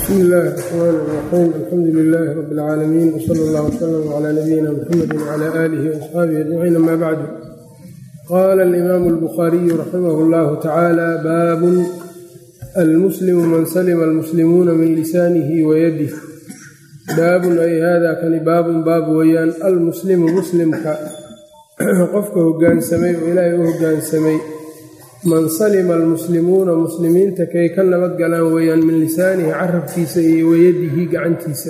بسم الله الرحمن الرحيم الحمد لله رب العالمين وصلى الله وسلم على نبينا محمد وعلى آله وأصحابه أجمعين أما بعد. قال الإمام البخاري رحمه الله تعالى: باب المسلم من سلم المسلمون من لسانه ويده. baabun ay haadaa kani baabun baab weeyaan almuslimu muslimka qofka hogaansamay oo ilaahay u hogaansamay man salima almuslimuuna muslimiinta kay ka nabad galaan weeyaan min lisaanihi carabkiisa iyo wayadihi gacantiisa.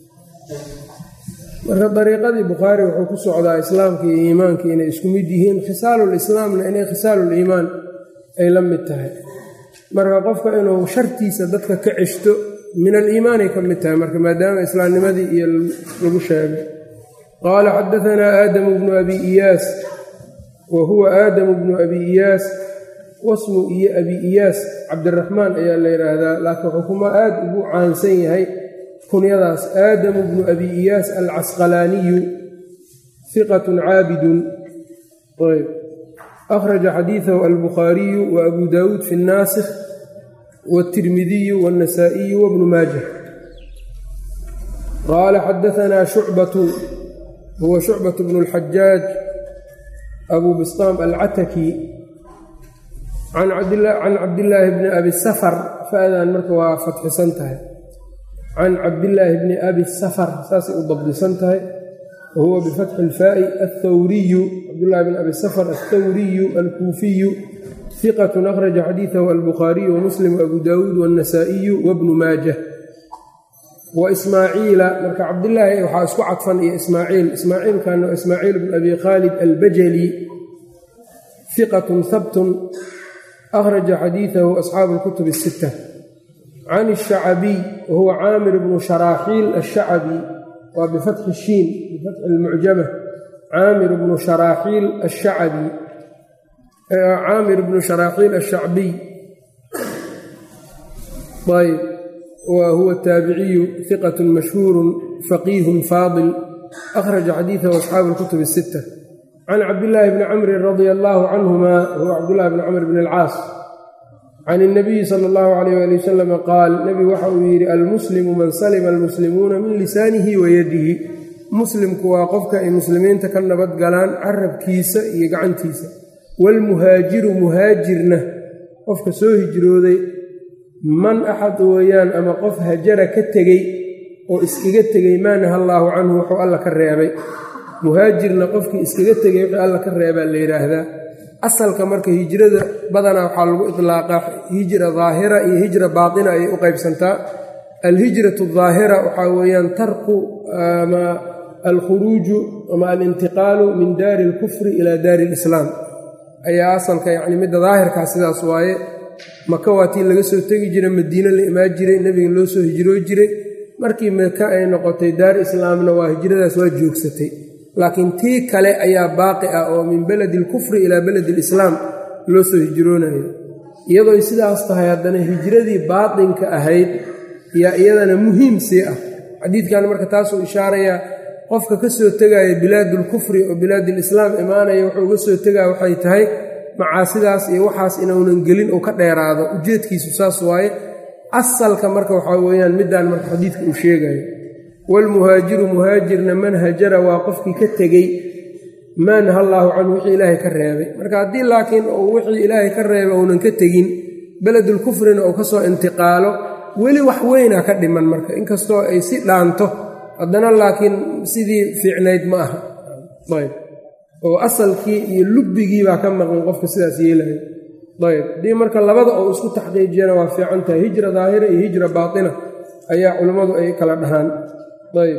marka dariiqadii bukhaari wuxuu ku socdaa islaamka iyo iimaanka inay isku mid yihiin, khisaalulislaamna inay khisaaluliimaan ay la mid tahay. marka qofka inuu shartiisa dadka ka ceshto min aliimaanay ka mid tahay, marka maadaama islaamnimadii iyo lagu sheegay. qaala xadaanaa aadamu bnu abi iyaas wa huwa aadamu bnu abi iyaas wasmu iyo abi iyaas cabdiraxmaan ayaa la yidhaahdaa, laakiin xukuma aad ugu caansan yahay kunyadaas aadamu bnu abi iyaas alcasqalaaniyu hiqatun caabidun. ayb akhraja xadiidahu albukhaariyu wa abu daawuud fi naasikh wالtirmidiyu wالنasaaئiyu wbnu maaja. qaala xadaanaa shucbatu huwa shucbaة bnu اlxajaaj abu bistaam alcataki can cabdillaahi bni abi safar, fa'dan marka waa fatxisan tahay, can cabdillaahi bni abi safar saasay u dabdisan tahay, wahuwa bifatxi اlfaa'i athawriyu cabdullahi bn abi safar athawriyu alkuufiyu hiqat akhraja xadiidahu albukhaariyu wamuslim waabu daawuud waannasaa'iyu wabnu maajah wa ismaaciila. marka cabdillaahi waxaa isku cadfan iyo ismaaciilkana waa ismaaciil bn abi khaalid albajali hiqatun habtun akhraja xadiidahu asxaabu alkutub الsita. can الshacabiy wahuwa caamir bnu sharaaxiil ashacabi waa bifatxi shiin bifatxi almucjama caamir bnu sharaaxiil ashacabi caamir bnu sharaaxiil ashacbiy ayb wa huwa taabiciyu hiqat mashhuuru faqiihun faadil akhraja xadiidahu asxaabu اlkutub الsita. can cabdillaahi bni camrin radia allaahu canhuma huwa cabdullahi bni camr bn alcaas can اnabiyi sala اllahu alayh ali wasalam qaal, nebigu waxa uu yidhi: almuslimu man salima almuslimuuna min lisaanihi wa yadihi. muslimku waa qofka ay muslimiinta ka nabad galaan carabkiisa iyo gacantiisa. waalmuhaajiru muhaajirna qofka soo hijrooday man axad weeyaan ama qof hajara ka tegey oo iskaga tegey maa naha allaahu canhu wuxuu alla ka reebay. muhaajirna qofkii iskaga tegey wixii alla ka reebaa la yidhaahdaa. asalka marka hijrada badanaa waxaa lagu idlaaqaa hijra daahira iyo hijra baatina ayay u qaybsantaa. alhijratu daahira waxaa weeyaan tarku ama alkhuruuju ama alintiqaalu min daari alkufri ilaa daari alislaam ayaa asalka, yacni midda daahirkaa sidaas waaye. maka waa tii laga soo tegi jiray, madiine la imaan jiray, nebiga loo soo hijroo jiray. markii maka ay noqotay daar islaamna waa hijradaas waa joogsatay. laakiin tii kale ayaa baaqi ah oo min beledi alkufri ilaa beledi alislaam loo soo hijroonayo. iyadooy sidaas tahay haddana hijradii baatinka ahayd yaa iyadana muhiim sii ah. xadiidkan marka taasuu ishaarayaa qofka ka soo tegaya bilaadulkufri oo bilaadilislaam imaanaya wuxuu uga soo tegaya waxay tahay macaasidaas iyo waxaas inuunan gelin oo ka dheeraado. ujeedkiisu saas waaye. asalka marka waxaa weeyaan middaan marka xadiidka uu sheegayo. waalmuhaajiru muhaajirna man hajara waa qofkii ka tegey maa naha allaahu canhu wixii ilaahay ka reebay. marka haddii laakiin uu wixii ilaahay ka reebay uunan ka tegin beledulkufrina uu ka soo intiqaalo, weli wax weynaa ka dhiman marka, inkastoo ay si dhaanto haddana laakiin sidii fiicnayd ma aha. ayb oo asalkii iyo lubbigii baa ka maqan qofka sidaas yeelaya. ayb haddii marka labada oo isku taxqiijiyana waa fiican tahay. hijra daahira iyo hijra baatina ayaa culammadu ay kala dhahaan. ayb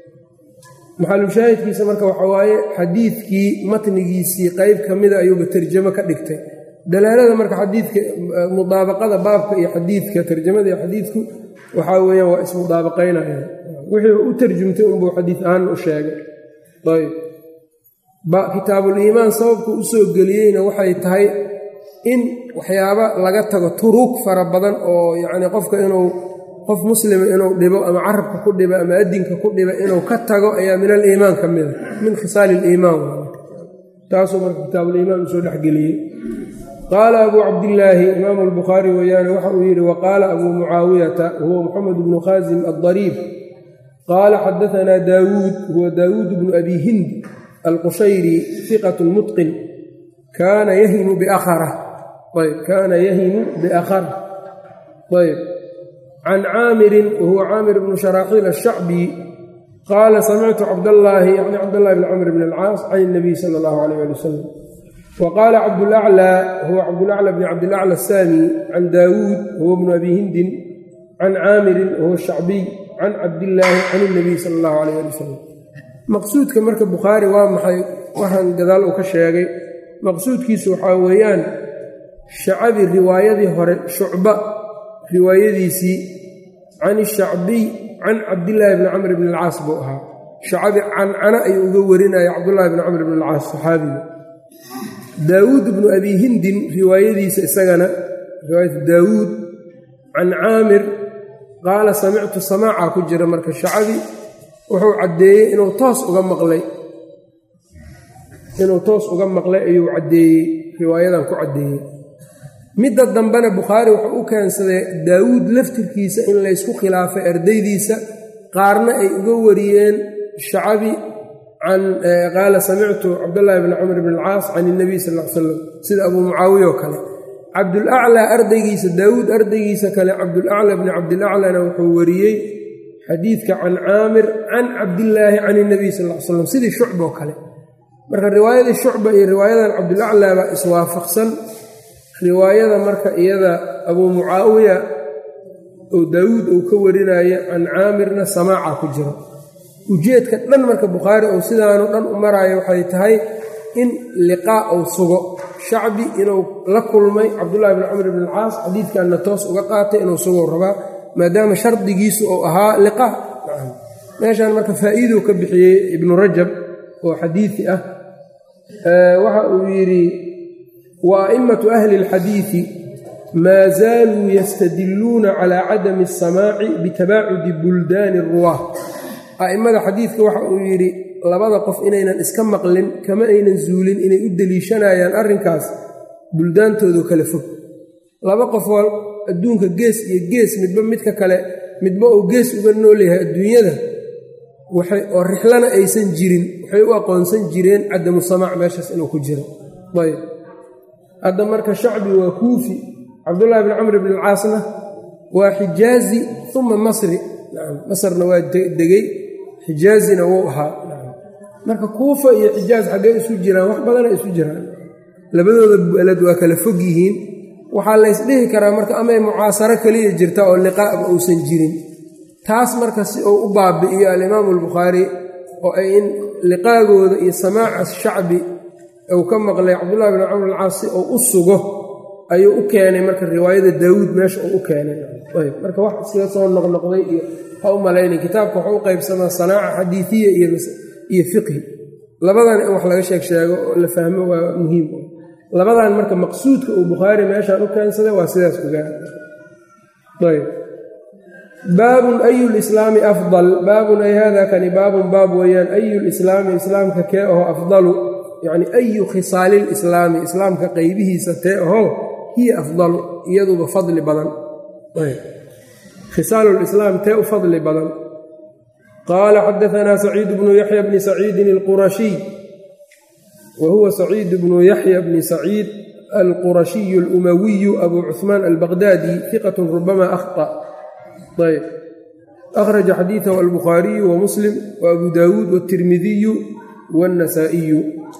maxalushaahidkiisa marka waxa waaye xadiidkii matnigiisii qayb ka mida ayuuba tarjamo ka dhigtay. dalaalada marka xadiidka mudaabaqada baabka iyo xadiidka tarjamada iyo xadiidku waxaa weeyaan waa ismudaabaqaynaya. wixii u tarjumtay unbuu xadiid ahaan u sheegay. ayb kitaabuliimaan sababka u soo geliyeyna waxay tahay in waxyaaba laga tago turuug fara badan oo yacni qofka inuu qof muslima inuu dhibo ama carabka ku dhibo ama adinka ku dhibo inuu ka tago ayaa min aliimaan ka mida, min khisaali iliimaan. taasuu marka kitaabuliimaan usoo dhexgeliyey. qaala abuu cabdillaahi imaamu albukhaari weeyaane waxa uu yidhi waqaala abuu mucaawiyata huwa moxamed bnu khaasim addariir qaala xadaanaa daawuud huwa daawuud bnu abi hind alqushayri hiqat mutqin kaana yahimu biakhara ayb can caamirin wahuwa caamir bnu sharaaxiil ashacbi qaala samictu cabdallaahi yani cabdاllahi bn camr bn alcaas can اnabiy sala اllahu alayh ali wasalam wa qaala cabdulaclى huwa cabdulaclى bni cabdilaclى asaami can daawuud huwa bnu abi hindin can caamirin wahuwa shacbiy can cabdillaahi can اnabiy sala اllahu alayh ali wasalam maqsuudka marka bukhaari waa maxay waxaan gadaal uu ka sheegay maqsuudkiisu waxaa weeyaan shacabi riwaayadii hore shucba riwaayadiisii can ishacbiy can cabdillaahi bni camr bn alcaas buu ahaa shacabi cancana ayuu uga warinaya cabdullaahi bni camr bn alcaas saxaabiga daawuud bnu abi hindin riwaayadiisa isagana riwaayat daawuud can caamir qaala samictu samaaca ku jira marka shacabi wuxuu caddeeyey inuu toos uga maqlay ayuu caddeeyey riwaayadan ku caddeeyey midda dambena bukhaari wuxuu u keensaday daawuud laftirkiisa in laysku khilaafay ardaydiisa qaarna ay uga wariyeen shacabi qaala samictu cabdallaahi bni camr bn alcaas can اnabiy sal l slam sida abuu mucaawiya oo kale cabdulaclaa ardaygiisa daawuud ardaygiisa kale cabdulaclaa bni cabdilaclana wuxuu wariyey xadiidka can caamir can cabdillaahi can اnabiy sal l slam sidii shucba oo kale marka riwaayadii shucba iyo riwaayadan cabdulaclaa baa iswaafaqsan riwaayada marka iyada abuu mucaawiya oo daawuud uu ka warinaya can caamirna samaaca ku jiro ujeedka dhan marka bukhaari ou sidaanu dhan u maraayo waxay tahay in liqaa uu sugo shacbi inuu la kulmay cabdullaahi bni camr bn alcaas xadiidkanna toos uga qaatay inuu sugo rabaa maadaama shardigiisu uu ahaa liqaa meeshaan marka faa'iiduu ka bixiyey ibnu rajab oo xadiidi ah waxa uu yidhi wa a'immatu ahli اlxadiidi maa zaaluu yastadilluuna calaa cadami الsamaaci bitabaacudi buldaani اruwaah a'immada xadiidka waxa uu yidhi labada qof inaynan iska maqlin kama aynan zuulin inay u deliishanayaan arrinkaas buldaantoodu kala fog laba qofoo adduunka gees iyo gees midba midka kale midba uu gees uga nool yahay adduunyada oo rixlana aysan jirin waxay u aqoonsan jireen cadamu samaac meeshaas inuu ku jiro ayb hadda marka shacbi waa kuufi cabdullaahi bni camr bn alcaasna waa xijaazi uma masri masarna waa degey xijaazina wuu ahaa marka kuufa iyo xijaaz xaggee isu jiraan wax badana isu jiraan labadooda beled waa kala fog yihiin waxaa laysdhihi karaa marka amay mucaasaro keliya jirta oo liqaaba uusan jirin taas marka si uu u baabi'iyo alimaamu albukhaari oo ay in liqaagooda iyo samaaca shacbi uu ka maqlay cabdullahi bni camr alcaas si uu u sugo ayuu u keenay marka riwaayada daawuud meesha uu u keenay ayb marka wax iskaga soo noqnoqday iyo ha u malaynay kitaabka wuxuu u qaybsamaa sanaaca xadiidiya iyo fiqhi labadan in wax laga sheego oo la fahmo waa muhiim labadan marka maqsuudka uu bukhaari meeshaan u keensaday waa sidaas ogaa ayb baabun ayu lislaami afdal baabun ay hada kani baabun baab weeyaan ayu lislaami islaamka kee aho afdalu yacni ayu khisaali lislaami islaamka qaybihiisa tee aho hiya afdalu iyaduba fadli badan khisaalu lislaam tee u fadli badan qaala xadaanaa saciid bnu yaxya bni saciidin alqurashiy wa huwa saciid bnu yaxya bni saciid alqurashiyu alumawiyu abu cuhmaan albaqdaadi hiqatun rubama akhطأ ayb akhraja xadiidahu albukhaariyu wa muslim wa abu daawuud wاtirmidiyu wاnnasaa'iyu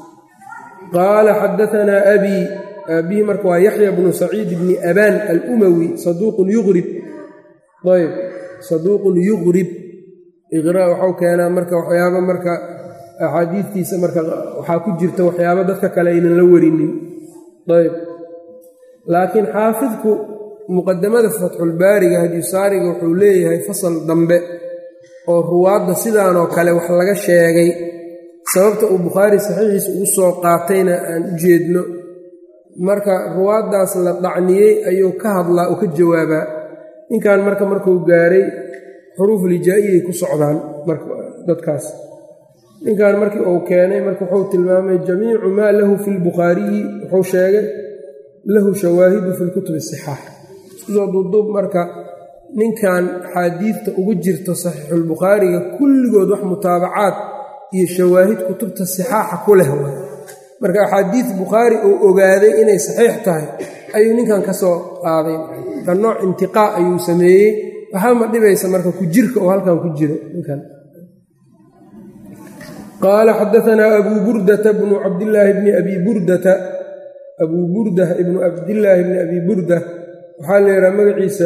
qaala xadaanaa abii aabihi marka waa yaxya bnu saciid bni abaan alumawi saduuqun yuqrib ayb saduuqun yuqrib iqraa waxau keenaa marka waxyaaba marka axaadiidtiisa marka waxaa ku jirta waxyaaba dadka kale aynan la warinin ayb laakiin xaafidku muqadamada fatxulbaariga hadiyusaariga wuxuu leeyahay fasal dambe oo ruwaadda sidaanoo kale wax laga sheegay sababta uu bukhaari saxiixiisa ugu soo qaatayna aan u jeedno marka ruwaaddaas la dacniyey ayuu ka hadlaa oo ka jawaabaa ninkan markuu gaaray xuruufulijaa'iyay ku socdaan dadkaas ninkan markii uu keenay marka wuxuu tilmaamay jamiicu maa lahu fi lbukhaariyi wuxuu sheegay lahu shawaahidu fi lkutub asixaax. iskusoo duuduub marka ninkan axaadiidta ugu jirto saxiixulbukhaariga kulligood wax mutaabacaad iyo shawaahid kutubta sixaaxa ku leh waay. marka axaadiid bukhaari uu ogaaday inay saxiix tahay ayuu ninkan ka soo qaaday. ka nooc intiqaa ayuu sameeyey. waxaa ma dhibaysa marka ku jirka oo halkan ku jiro ninkan. qaala xadaanaa abuu burdata bnu cabdillaahi bni abi burdata. abuu burda ibnu cabdillaahi bni abi burda waxaa la yidhaha magaciisa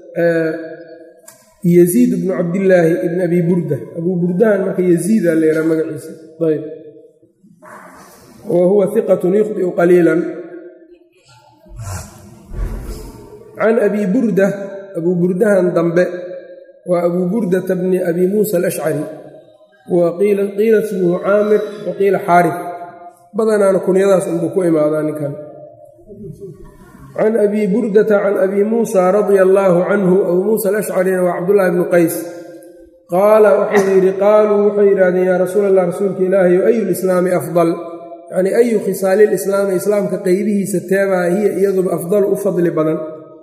yaziid bnu cabdillaahi ibni abi burda. abuu burdahan marka yaziida la yidhaha magaciisa. ayb wa huwa hiqatun yukhdi'u qaliilan. can abi burda, abuu burdahan dambe waa abuu burdata bni abi muusa alashcari wa qiila ismuhu caamir wa qiila xaarif. badanaana kunyadaas unbuu ku imaadaa ninkan. can abi burdata can abi muusa radia allaahu canhu. abuu muusa alashcarina waa cabdullaahi bnu qays. qaala wuxuu yidhi qaaluu waxay yidhahdeen yaa rasuul allah rasuulka ilaahayo ayu lislaami afdal, yacnii ayu khisaali lislaami islaamka qeybihiisa teebaa hiya iyaduba afdalu u fadli badan.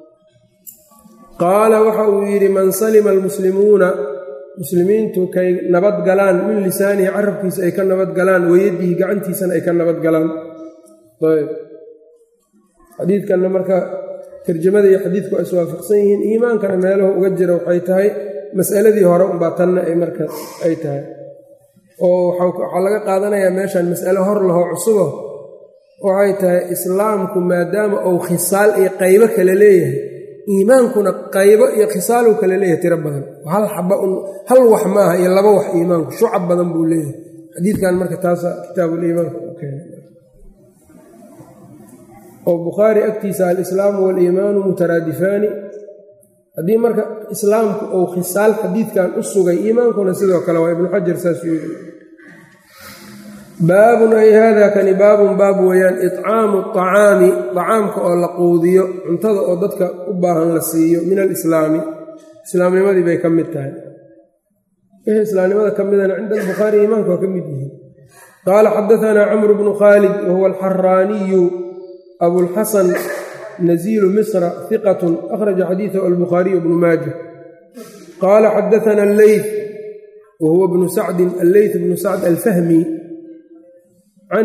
qaala waxa uu yidhi man salima almuslimuuna muslimiintu kay nabad galaan min lisaanihi carabkiisa ay ka nabad galaan wayadihi gacantiisana ay ka nabad galaan. ayb xadiidkanna marka tarjamada iyo xadiidku ay iswaafaqsan yihiin. iimaankana meelahu uga jira waxay tahay mas'aladii hore unbaa tanna ay marka ay tahay. oo waxaa laga qaadanayaa meeshan mas'alo hor lahoo cusubo waxay tahay islaamku maadaama uu khisaal iyo qaybo kale leeyahay, iimaankuna qaybo iyo khisaaluu kale leeyahay tiro badan. hal wax maaha iyo laba wax. iimaanku shucab badan buu leeyahay. xadiidkan marka taasa kitaabuliimaanka u keenay oo bukhaari agtiisa alislaamu waaliimaanu mutaraadifaani. haddii marka islaamku uu khisaal xadiidkan u sugay, iimaankuna sidoo kale waa ibnu xajar saasuu yidhi. baabun ay haadaa kani baabun baab weeyaan icaamu acaami acaamka oo la quudiyo, cuntada oo dadka u baahan la siiyo, min alislaami islaamnimadii bay ka mid tahay. wixii islaamnimada ka midana cinda albukhaari iimaanka waa ka mid yihiin. qaala xadaanaa camru bnu khaalid wahuwa alxaraaniyu abulxasan naziilu misra hiqatun akhraja xadiidahu albukhaariyu bnu maaja. qaala xadaanaa alleyth wahuwa bnu sacdin alleyth bnu sacd alfahmi can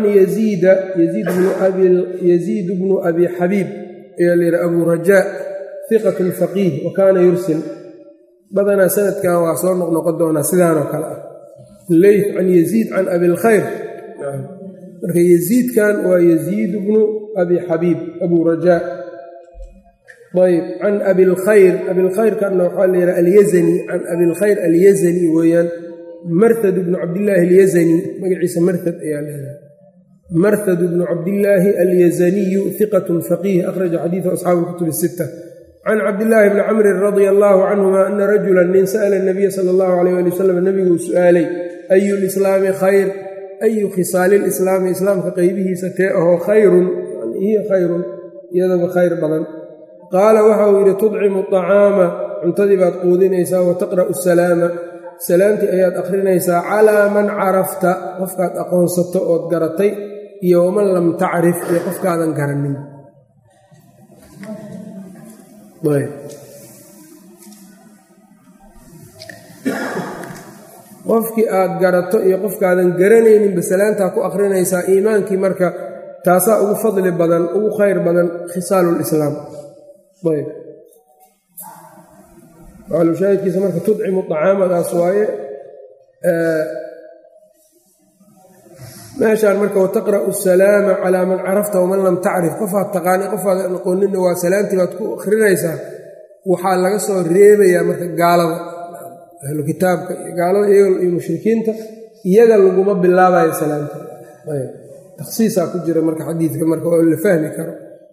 yaziid bnu abi xabiib ayaa layidhi abu rajaa hiqatun faqiih wa kaana yursil. badanaa sanadkan waa soo noqnoqon doonaa sidaanoo kale ah. leyth can yaziid can abilkhayr. marka yaziidkan waa yaziid bnu abi xabiib abu rajaa. ayb can abilkhayr. abilkhayrkanna waxaa la yidhaha alyazani. can abilkhayr alyazani weeyaan. marhad bnu cabdillaahi alyazani magaciisa marhad ayaa leedahay. marhad bnu cabdillaahi alyazaniyu hiqatun faqiih akhraja xadiidahu asxaabu lkutub asita. can cabdillaahi bni camrin radia allaahu canhuma ana rajulan nin sa'ala nabiya sala allahu alayh ali wasalam nabiguu su'aalay ayu lislaami khayr, ayu khisaali lislaami islaamka qeybihiisa tee ahoo khayrun, hiya khayrun iyadaba khayr badan. qaala waxa uu yidhi tudcimu acaama cuntadii baad quudinaysaa, wa taqra'u asalaama salaamtii ayaad akhrinaysaa calaa man carafta qofkaad aqoonsato ood garatay, iyo waman lam tacrif iyo qofkaadan garanin. qofkii aad garato iyo qofkaadan garanayninba salaantaa ku akhrinaysaa. iimaankii marka taasaa ugu fadli badan, ugu khayr badan khisaalulislaam. ayb maalushaahidkiisa marka tudcimu acaamadaas waaye. meeshaan marka wataqra'u asalaama calaa man carafta waman lam tacrif, qofaad taqaani qofaadan aqoonina waa salaamtii baad ku akhrinaysaa. waxaa laga soo reebayaa marka gaalada, ahlu kitaabka iyo gaalada iyaga iyo mushrikiinta, iyaga laguma bilaabayo salaamta. ayb takhsiisaa ku jira marka xadiidka marka oo la fahmi karo.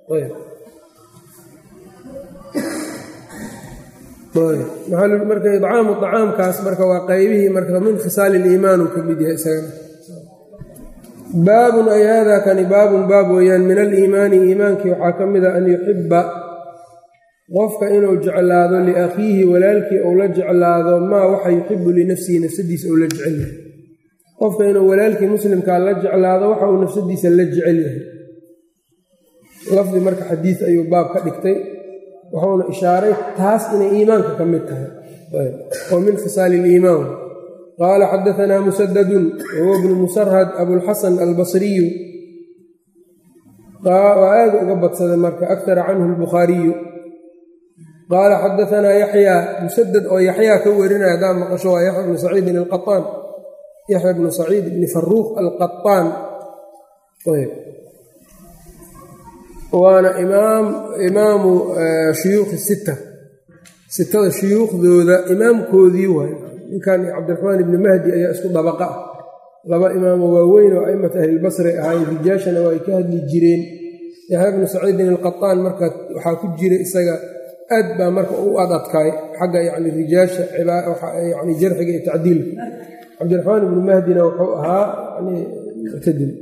marka idcaamu acaamkaas marka waa qaybihii marka min khisaali iliimaan uu ka mid yahay isagana. baabun ay haadaa kani baabun baab weeyaan min aliimaani iimaankii waxaa ka mid a an yuxiba qofka inuu jeclaado liakhiihi walaalkii ou la jeclaado maa waxa yuxibu linafsihi nafsadiisa ou la jecel yahay. qofka inuu walaalkii muslimkaa la jeclaado waxa uu nafsadiisa la jecel yahay. lafdi marka xadiid ayuu baab ka dhigtay wuxuuna ishaaray taas inay iimaanka ka mid tahay oo min khisaali iliimaan. qaala xadaanaa musadadun wahuwa bnu musarhad abulxasan albasriyu waa aada uga badsaday marka akara canhu albukhaariyu. qaala xadaanaa yaxyaa musadad oo yaxyaa ka warinaya haddaa maqasho waa yaxya bnu saciidin alqaطaan, yaxya bnu saciid bni faruuq alqaطaan waana imaamu shuyuukhi sitada shuyuukhdooda imaamkoodii waay. ninkan cabdiraxmaan ibni mahdi ayaa isku dabaqa ah, laba imaamo waaweyn oo a'immata ahlilbasri ahaayeen, rijaashana waa ay ka hadli jireen. yaxya bnu saciidin alqaطaan marka waxaa ku jira isaga aad baa marka u adadkaay xagga yani rijaasha yani jarxiga iyo tacdiilka. cabdiraxmaan ibnu mahdina wuxuu ahaa yani muctadil.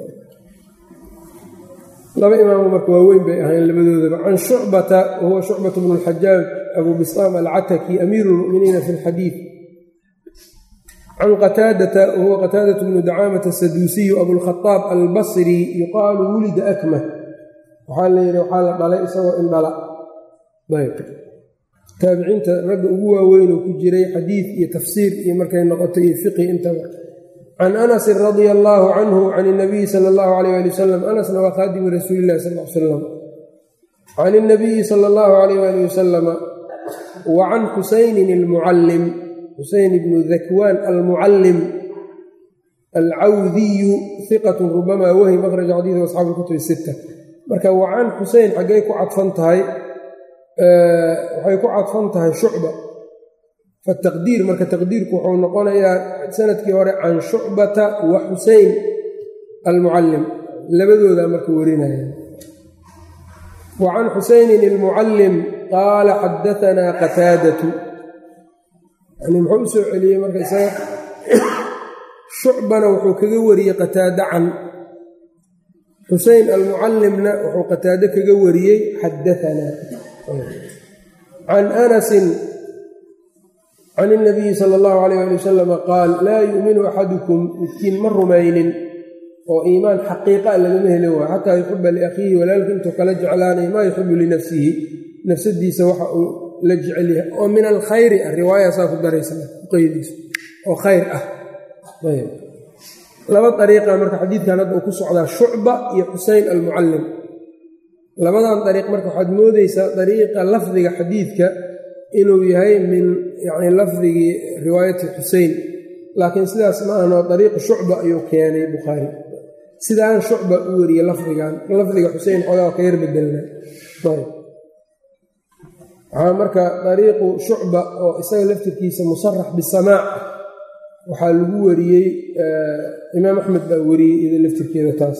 laba imaamo marka waaweyn bay ahayn labadoodaba. can shucbata wahuwa shucbatu bnu lxajaaj abu bisaam alcataki amiiru lmu'miniina fi lxadiid. can qataadata wahuwa qataadatu bnu dacaamata asaduusiyu abulkhaaab albasri yuqaalu wulida akmah, waxaa la yidhi waxaa la dhalay isagoo indhala. taabiciinta ragga ugu waaweynuu ku jiray xadiid iyo tafsiir iyo markay noqoto iyo fiqhi intaba. can anasin radia allaahu canhu can اnabiyi sala allahu alayh ali wasalam, anasna waa khaadimu rasuuli illahi sal l salam. can اnabiyi sala allahu alayh ali wasalama wa can xusaynin almucallim, xuseyn ibnu dakwaan almucallim alcawdiyu hiqatu rubama wahim akhraja xadiiثa asxaabu اlkutub الsita. marka wa can xuseyn xaggay ku cadfan tahay? waxay ku cadfan tahay shucba. fataqdiir marka taqdiirku wuxuu noqonayaa sanadkii hore can shucbata wa xuseyn almucallim, labadoodaa marka warinaya. wa can xuseynin almucallim qaala xadaanaa qataadatu, yani muxuu u soo celiyey marka isaga shucbana wuxuu kaga wariyey qataada can xuseyn almucallimna wuxuu qataado kaga wariyey xadaanaa. can anasin can اnabiyi sala اllahu alayh ali wasalam qaal laa yuuminu axadukum midkiin ma rumaynin oo iimaan xaqiiqa lagama heli waayo xataa yuxiba liakhiihi walaalka intuu kala jeclaanay maa yuxibu linafsihi, nafsadiisa waxa uu la jecel yahay oo min alkhayri ah. riwaayaasaa ku daraysa qeydiisa oo khayr ah. laba ariiqa marka xadiidkan hadda uu ku socdaa shucba iyo xuseyn almucallim. labadan dariiq marka waxaad moodeysaa dariiqa lafdiga xadiidka inuu yahay min yani lafdigii riwaayati xuseyn, laakiin sidaas ma ahno dariiqa shucba ayuu keenay bukhaari. sidaan shucba u wariyey lafdiga xuseyn xoogaa ka yar bedelna. waxaa marka dariiqu shucba oo isaga laftirkiisa musarax bisamaac waxaa lagu wariyey imaam axmed baa wariyey ida laftirkeeda taas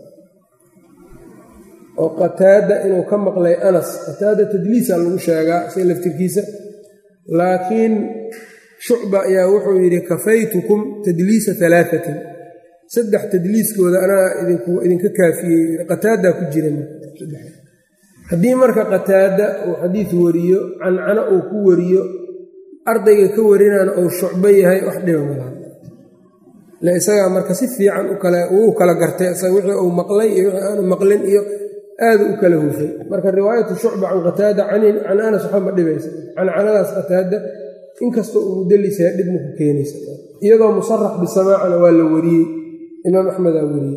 oo qataada inuu ka maqlay anas. qataada tadliisa lagu sheegaa isaga laftirkiisa, laakiin shucba ayaa wuxuu yidhi kafaytukum tadliisa alaatin, 3 tadliiskooda anaa idinka kaafiyey. qataadaa ku jira. haddii marka qataada uu xadiid wariyo cancana uu ku wariyo ardayga ka warinana uu shucbo yahay wax dhiba malaha. le isagaa marka si fiican uu kala gartay isaga wixii uu maqlay iyo wixii aanu maqlin iyo aada u kala hufay. marka riwaayatu shucba can qataada can anas waxba ma dhibaysa. cancanadaas qataada inkastoo uu mudalisa dhib maku keenaysa, iyadoo musarax bisamaacana waa la wariyey, imaam axmedaa wariyey.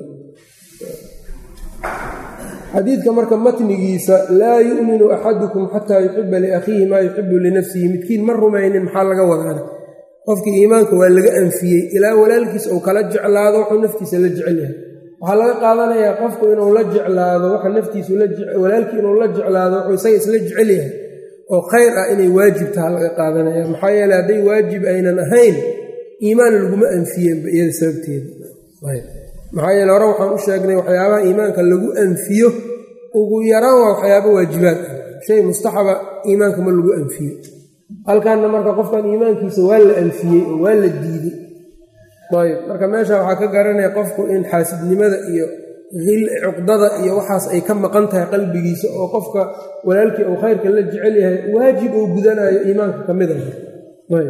xadiidka marka matnigiisa laa yu'minu axadukum xataa yuxiba liakhiihi maa yuxibu linafsihi, midkiin ma rumaynin maxaa laga wadaana? qofkii iimaanka waa laga anfiyey ilaa walaalkiisa uu kala jeclaado wuxuu naftiisa la jecel yahay. waxaa laga qaadanayaa qofku inuu la jeclaado waxa naftiisu walaalkii inuu la jeclaado wuxuu isaga isla jecel yahay oo khayr ah inay waajib taha laga qaadanaya. maxaa yeele hadday waajib aynan ahayn iimaan laguma anfiyeenba iyada sababteeda. maxaa yeele hore waxaan u sheegnay waxyaabaha iimaanka lagu anfiyo ugu yaraan waa waxyaaba waajibaad ah. shay mustaxaba iimaanka ma lagu anfiyo. halkaanna marka qofkan iimaankiisa waa la anfiyey oo waa la diiday. ayb marka meesha waxaa ka garanaya qofku in xaasidnimada iyo cuqdada iyo waxaas ay ka maqan tahay qalbigiisa, oo qofka walaalkii uu khayrka la jecel yahay waajib uu gudanayo iimaanka ka mid ah. ayb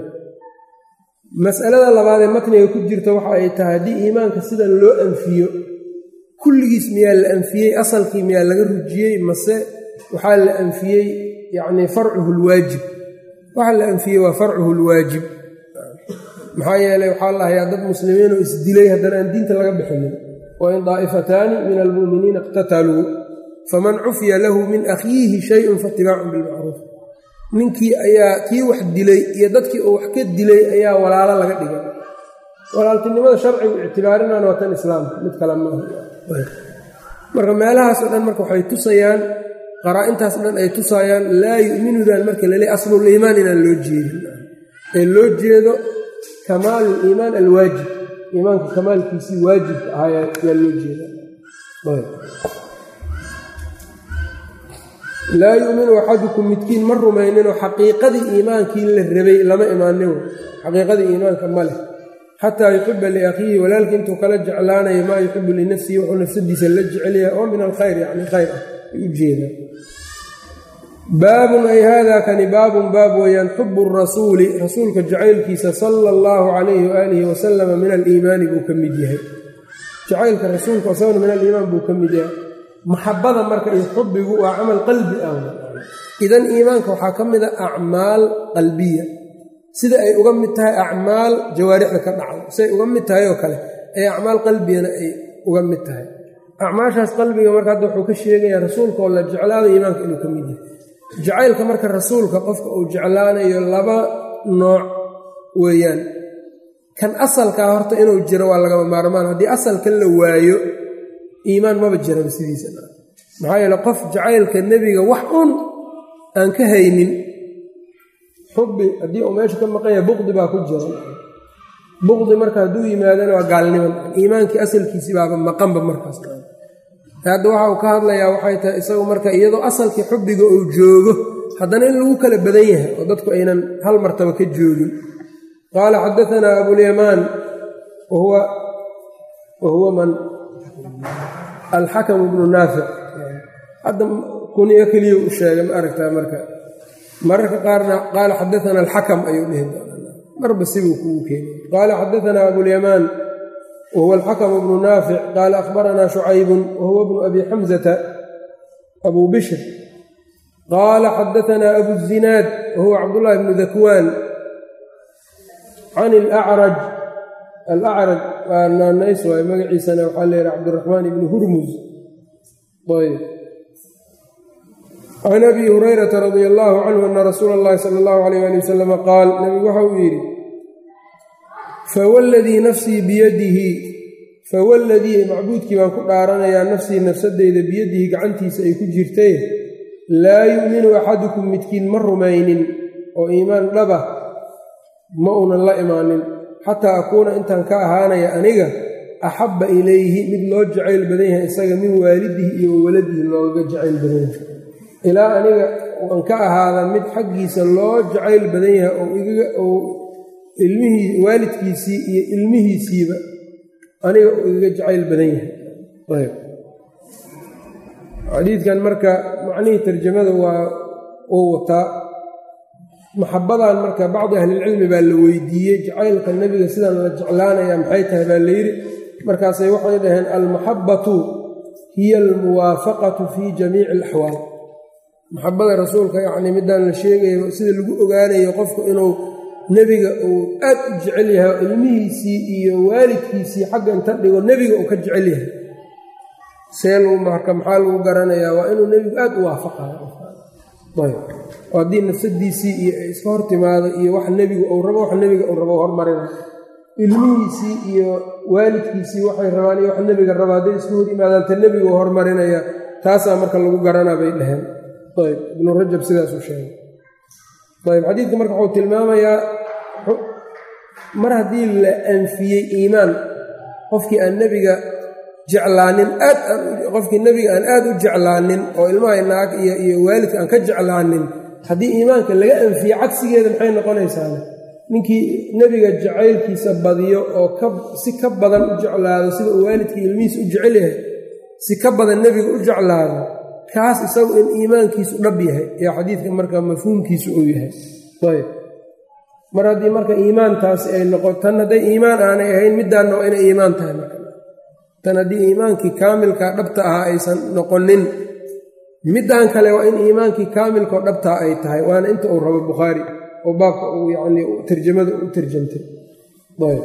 masalada labaadee matniga ku jirta waxa ay tahay haddii iimaanka sidan loo anfiyo kulligiis miyaa la anfiyey asalkii miyaa laga rujiyey mase waxaa la anfiyey yacnii farcuhu lwaajib waxa la anfiyey waa farcuhu lwaajib maxaa yeelay waxaa la hayaa dad muslimiinoo isdilay haddana aan diinta laga bixinin wain daa'ifataani min almu'miniina iqtataluu faman cufiya lahu min akhiihi shayun faatibaacun bilmacruuf ninkii ayaa kii wax dilay iyo dadkii oo wax ka dilay ayaa walaalo laga dhigay walaaltinimada sharcigu ictibaarinaan waa tan islaamka mid kale maaha marka meelahaasoo dhan marka waxay tusayaan qaraa-intaas dhan ay tusaayaan laa yu'minudan marka laleey aslul iimaan inaan loo jeedin ee loo jeedo kamaalul iimaan alwaajib iimaanka kamaalkiisii waajibka ahaa yaa loo jeeda laa yu'minu axadukum midkiin ma rumayninoo xaqiiqadii iimaankii la rabay lama imaanin xaqiiqadii iimaanka ma leh xataa yuxiba liakhiihi walaalkii intuu kala jeclaanayo maa yuxibu linafsihi wuxuu nafsadiisa la jecelyahay oo min alkhayr yacni khayr ah ay u jeedaan baabun ay haadaa kani baabun baab weeyaan xubu rasuuli rasuulka jacaylkiisa sala allahu calayhi waaalihi wasalama min aliimaani buu ka mid yahay jacaylka rasuulka isaguna min aliimaan buu ka mid yahay maxabada marka iyo xubbigu waa camal qalbi ah idan iimaanka waxaa ka mid a acmaal qalbiya sida ay uga mid tahay acmaal jawaarixda ka dhacda siay uga mid tahay oo kale ee acmaal qalbigana ay uga mid tahay acmaashaas qalbiga marka hadda wuxuu ka sheegayaa rasuulka oo la jeclaada iimaanka inuu ka mid yahay jacaylka marka rasuulka qofka uu jeclaanayo laba nooc weeyaan kan asalkaa horta inuu jiro waa lagama maarmaan haddii asalka la waayo iimaan maba jiraba sidiisa maxaa yeele qof jacaylka nebiga wax un aan ka haynin xubbi haddii uu meesha ka maqan yahay buqdi baa ku jira buqdi marka hadduu yimaadana waa gaalniman iimaankii asalkiisii baaba maqanba markaas hadda waxa uu ka hadlayaa waxay tahay isagu marka iyadoo asalkii xubbiga uu joogo haddana in lagu kala badan yahay oo dadku aynan hal martaba ka joogin qaala xadaanaa abulyamaan wahuwa man alxakam bnu naafic hadda kuniyo keliya u sheegay ma aragtaa mararka qaarna qaala xadaana alxakam ayuu dhihi doonaa marba sibuu kugu keenay qaala xadaanaa abulyamaan wahuwa alxakam bnu naafic qaala akhbaranaa shucaybun wahuwa bnu abi xamzata abu bishr qaala xadaanaa abu zinaad wahuwa cabdullaahi bnu dakwaan can alacraj waa naanays waay magaciisana waxaa leeyahay cabdiraxmaan ibni hurmuz ayb can abi hurayrata radia allaahu canhu ana rasuula allahi sala allahu alayh ali wasalama qaal nabigu waxa uu yidhi fawalladii nafsii biyadihi fawalladii macbuudkii baan ku dhaaranayaa nafsii nafsadeyda biyadihi gacantiisa ay ku jirtay laa yu'minu axadukum midkiin ma rumaynin oo iimaan dhaba ma uunan la imaanin xataa akuuna intaan ka ahaanaya aniga axabba ilayhi mid loo jacayl badan yahay isaga min waalidihi iyo waladihi looga jacayl badan yahay ilaa aniga aan ka ahaada mid xaggiisa loo jacayl badan yahay oo ilmihii waalidkiisii iyo ilmihiisiiba aniga uu igaga jacayl badan yahay ayb xadiidkan marka macnihii tarjamada waa uu wataa maxabadan marka bacdi ahlilcilmi baa la weydiiyey jacaylka nebiga sidaan la jeclaanaya maxay tahay baa layidhi markaasay waxay dhaheen almaxabbatu hiya almuwaafaqatu fii jamiici alaxwaal maxabada rasuulka yacnii midaan la sheegayo sida lagu ogaanayo qofku inuu nebiga uu aad u jecel yahay oo ilmihiisii iyo waalidkiisii xagga inta dhigo nebiga uu ka jecel yahay see lagu marka maxaa lagu garanayaa waa inuu nebigu aad u waafaqayo ayb oo haddii nafsadiisii iyo ay iska hor timaado iyo wax nebigu uu rabo wax nebiga uu rabo hormarina ilmihiisii iyo waalidkiisii waxay rabaan iyo wax nebiga raba hadday isku hor yimaadaan ta nebiga uu hormarinaya taasaa marka lagu garanaa bay dhaheen ayb ibnu rajab sidaasuu sheegay ayb xadiidka marka wuxuu tilmaamayaa mar haddii la anfiyey iimaan qofkii aan nebiga jeclaanin qofkii nebiga aan aad u jeclaanin oo ilmaha naag iyo waalidka aan ka jeclaanin haddii iimaanka laga anfiye cagsigeeda maxay noqonaysaa ninkii nebiga jacaylkiisa badiyo oo si ka badan u jeclaado sida uu waalidkii ilmihiisa u jecel yahay si ka badan nebiga u jeclaado kaas isagu in iimaankiisu dhab yahay ee xadiidka marka mafhuumkiisu uu yahay ayb mar haddii marka iimaantaasi ay noqoto tan hadday iimaan aanay ahayn middaanna waa inay iimaan tahay marka tan haddii iimaankii kaamilka dhabta ahaa aysan noqonin midaan kale waa in iimaankii kaamilkao dhabtaa ay tahay waana inta uu rabo bukhaari oo baabka uu yacnii tarjamada u tarjamtay ayb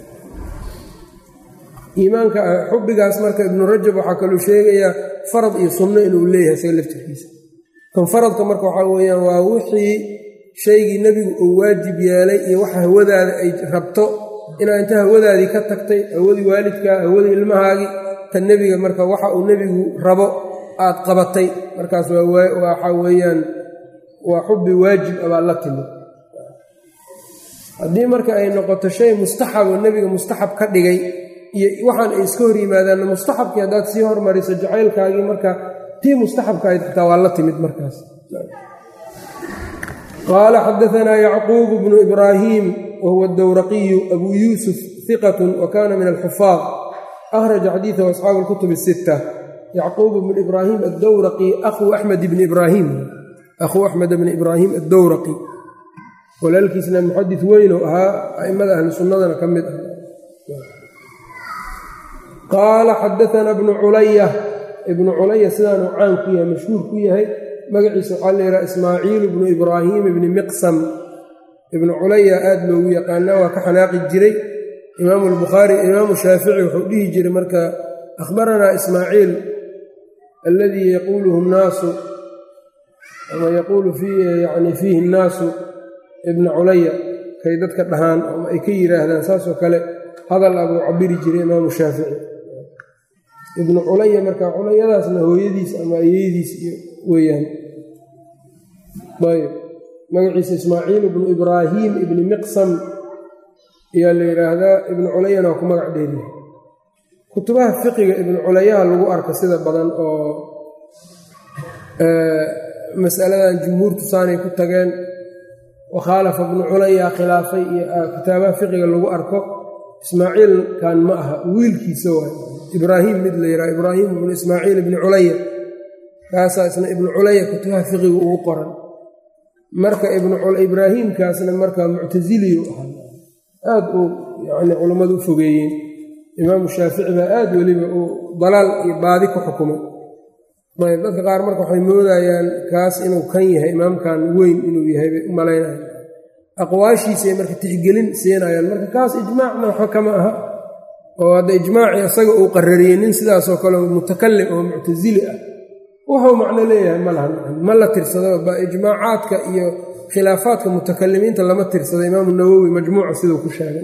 iimaanka xubbigaas marka ibnu rajab waxaa kaluu sheegayaa farad iyo sunno inuu leeyahay isaga laftirkiisa kan faradka marka waxaa weeyaan waa wixii shaygii nebigu uu waajib yeelay iyo waxa hawadaada ay rabto inaad inta hawadaadii ka tagtay hawadii waalidkaa hawadii ilmahaagii tan nebiga marka waxa uu nebigu rabo aad qabatay markaas waxaa weeyaan waa xubbi waajib abaa la timid haddii marka ay noqoto shay mustaxab oo nebiga mustaxab ka dhigay iyo waxaan ay iska hor yimaadaanna mustaxabkii haddaad sii hormariso jacaylkaagii marka tii mustaxabkaayd xitaa waa la timid markaas qaala xadaanaa yacquub bnu ibraahiim wahuwa adowraqiyu abuu yuusuf hiqatun wa kaana min alxufaad akhraja xadiidahu asxaabu alkutub asitta yacquub bnu ibraahim addowraqi akhuu axmed bni ibraahim addowraqi walaalkiisna muxadis weynoo ahaa a'immada ahlu sunnadana ka mid ah qaala xadaanaa ibnu culaya sidaanuu caan ku yahay mashhuur ku yahay magaciisa waxaa la yidhaha ismaaciil bnu ibraahiim ibni miqsam ibnu culaya aad loogu yaqaanaa waa ka xanaaqi jiray imaamu albukhaari imaamu shaafici wuxuu dhihi jiray marka akhbaranaa ismaaciil alladii yaquuluhu nnaasu ama yaquulu fiihi nnaasu ibna culaya kay dadka dhahaan ama ay ka yidhaahdaan saasoo kale hadal abuu cabiri jiray imaamu shaafici ibnu culaya marka culayadaasna hooyadiis ama ayeydiis weeyaan ayb magaciisa ismaaciil ibnu ibraahiim ibni miqsam ayaa la yidhaahdaa ibnu culayana waa ku magac dheeriyahay kutubaha fiqiga ibnu culayaha lagu arka sida badan oo masaladan jumhuurtu saanay ku tageen wakhaalafa ibnu culaya khilaafay iyo kitaabaha fiqiga lagu arko ismaaciilkan ma aha wiilkiisa waay ibraahiim mid la yidhaha ibraahiim ibnu ismaaciil ibni culaya kaasaa isna ibnu culaya kutubaha fiqiga ugu qoran marka ibraahiimkaasna marka muctasiliyu ahaa aad uu yani culammadu u fogeeyeen imaamu shaafici baa aad weliba uu dalaal iyo baadi ku xukumay ayb dadka qaar marka waxay moodayaan kaas inuu kan yahay imaamkan weyn inuu yahay bay u malaynayan aqwaashiisay marka tixgelin siinayaan marka kaas ijmaacna waxba kama aha oo hadda ijmaacii isaga uu qarariyey nin sidaasoo kale mutakalim oo muctasili ah wuxuu macno leeyahay ma laha ma la tirsado ijmaacaadka iyo khilaafaadka mutakalimiinta lama tirsado imaamu nawowi majmuuca siduu ku sheegay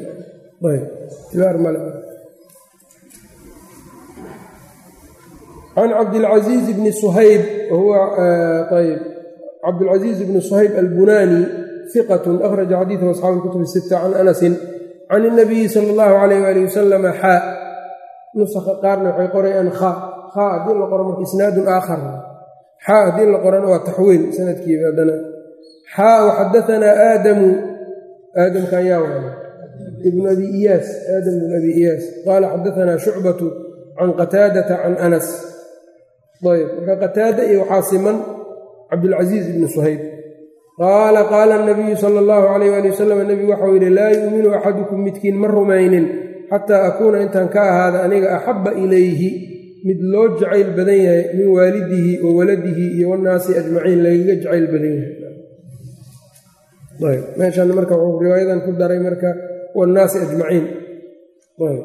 can cabdilcasiiz bni suhayb wahuwa ayb cabdilcasiiz bni suhayb albunani hiqatun akhraja xadiidahu asxaabu lkutubi sita can anasin can inabiyi sala allahu calayh waalihi wasalama xaa nusakha qaarna waxay qorayaan khaa haddii la qoro marka isnaadun aakhar xaa haddii la qorana waa taxwiil sanadkiiba haddana xaa waxadaanaa aadamkan yaa waana ibnu abi iyaas aadam bn abi iyaas qaala xadaanaa shucbatu can qataadata can anas ayb marka qataada iyo waxaa siman cabdilcasiiz ibni suhayb qaala qaala nabiyu sala allahu calayh waali wasalam nebigu waxau yidhi laa yu'minu axadukum midkiin ma rumaynin xataa akuuna intaan ka ahaada aniga axabba ilayhi mid loo jacayl badan yahay min waalidihi wa waladihi iyo wannaasi ajmaciin lagaga jacayl badan yahay ayb meeshan marka wuxuu riwaayadan ku daray marka wannaasi ajmaciin ayb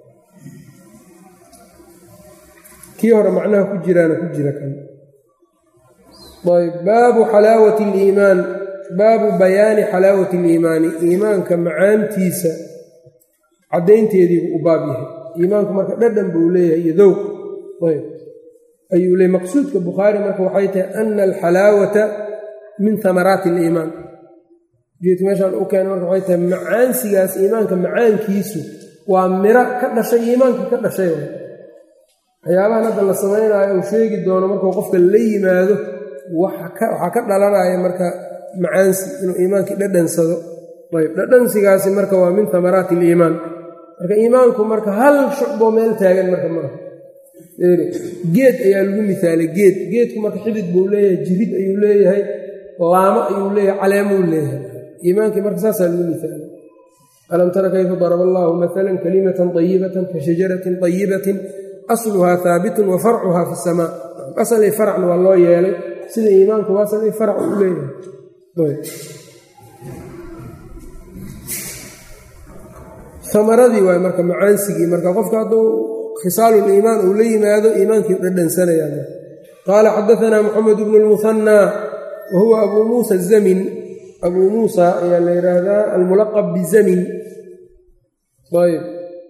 kii hore macnaha ku jiraana ku jira kan ayb baabu xalaawati aliimaan baabu bayaani xalaawati aliimaani iimaanka macaantiisa caddaynteediibu u baab yahay iimaanku marka dhadhan buu leeyahay iyo dowq ayb ayuu leeyay maqsuudka bukhaari marka waxay tahay ana alxalaawata min hamaraati aliimaan geedka meeshaan u keena marka waxay tahay macaansigaas iimaanka macaankiisu waa miro ka dhashay iimaankii ka dhashay waxyaabahan hadda la samaynaayo uu sheegi doono markuu qofka la yimaado waxaa ka dhalanaya marka macaansi inuu iimaankii dhadhansado ayb dhadhansigaasi marka waa min hamaraati aliimaan marka iimaanku marka hal shucboo meel taagan marka maaha geed ayaa lagu misaalay geedku marka xidid buu leeyahay jirid ayuu leeyahay laamo ayuu leeyahay caleemuu leeyahay iimaankii marka saasaa lagu misaalay alam tara kayfa daraba allaahu maalan kalimatan طayibatan ka shajaratin طayibatin asluhaa haabitun wa farcuhaa fi samaa asal iyo faracna waa loo yeelay sida iimaanku asal iyo farac u leeyahay. amaradii waay marka macaansigii marka qofka hadduu khisaaluliimaan uu la yimaado iimaankii dhadhansanayaan. qaala xadaanaa moxamed bnu lmuhanaa wa huwa abuu muusa zamin, abuu muusa ayaa la yidhaahdaa almulaqab bizamin. ayb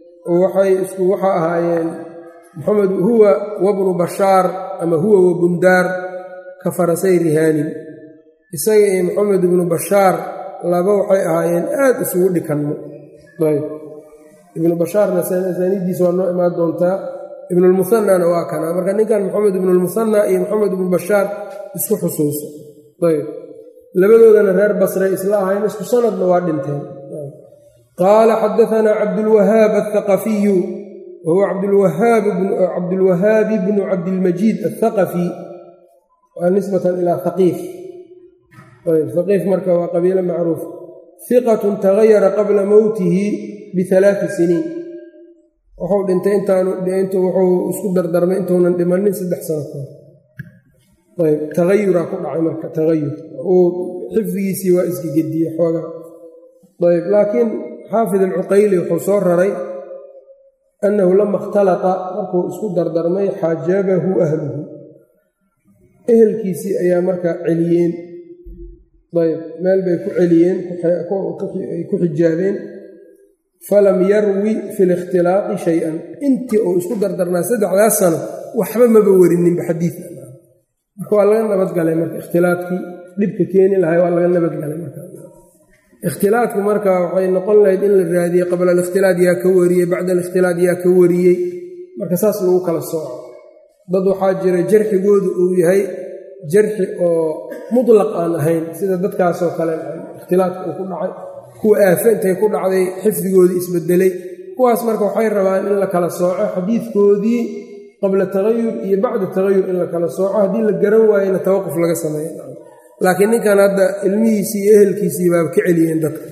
waxa ahaayeen moxamed huwa wabnu bashaar ama huwa wabundaar ka farasay rihaanin. isaga iyo moxamed ibnu bashaar laba waxay ahaayeen aad isugu dhikanmo. ayb ibnu bashaarna asaaniiddiisa waa noo imaan doontaa, ibnulmuhanana waa kanaa. marka ninkan moxamed ibnulmuhanaa iyo moxamed ibnu bashaar isku xusuuso. ayb labadoodana reer basray isla ahayn, isku sanadna waa dhinteen. qaala xadaanaa cabdulwahaab athaqafiyu wa huwa cabdulwahaabi bnu cabdilmajiid athaqafi, waa nisbatan ilaa haqiif. ayb haqiif marka waa qabiilo macruuf. hiqatun tagayara qabla mowtihi bialaai siniin, wuxuu dhintay wuxuu isku dardarmay intuunan dhimanin 3 sano kahor. ayb tagayuraa ku dhacay marka tagayur uu xifdigiisii waa isgegediye xoogaa. ayb laakiin xaafid alcuqayli wuxuu soo raray annahu lama ikhtalata markuu isku dardarmay xajabahu ahluhu, ehelkiisii ayaa marka celiyeen. ayb meel bay ku celiyeen ay ku xijaabeen. falam yarwi fi likhtilaaqi shay-an, intii uu isku dardarnaa 3 sano waxba maba werininba xadiid. marka waa laga nabadgalay marka ikhtilaadkii dhibka keeni lahay waa laga nabadgalay. marka ikhtilaadku marka waxay noqon lahayd in la raadiyey qabla alikhtilaad yaa ka wariyey, bacda alikhtilaad yaa ka wariyey, marka saas lagu kala sooco. dad waxaa jira jarxigoodu uu yahay jarxi oo mutlaq aan ahayn, sida dadkaasoo kale ikhtilaadka uu ku dhacay, kuwa aafe intay ku dhacday xifdigoodii isbedelay. kuwaas marka waxay rabaan in la kala sooco xadiidkoodii qabla tagayur iyo bacda tagayur in la kala sooco, haddii la garan waayena tawaquf laga sameeya. laakiin ninkan hadda ilmihiisii iyo ehelkiisii baaba ka celiyeen dadka.